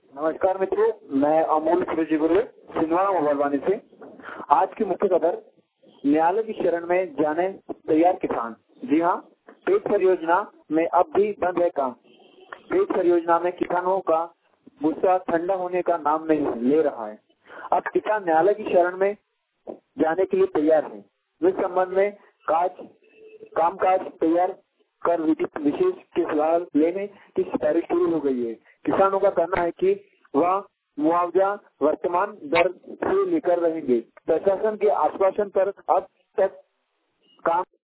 नमस्कार मित्रों, मैं अमोल गुरु सिंधवाड़ा मोबाइल से। आज की मुख्य खबर, न्यायालय की शरण में जाने तैयार किसान। जी हाँ, पेट परियोजना में अब भी बंद है काम। पेट परियोजना में किसानों का गुस्सा ठंडा होने का नाम नहीं ले रहा है। अब किसान न्यायालय की शरण में जाने के लिए तैयार है। इस संबंध में कामकाज तैयार कर विशेष की सलाह लेने की तैयारी शुरू हो गई है। किसानों का कहना है कि वह मुआवजा वर्तमान दर से लेकर रहेंगे। प्रशासन के आश्वासन पर अब तक काम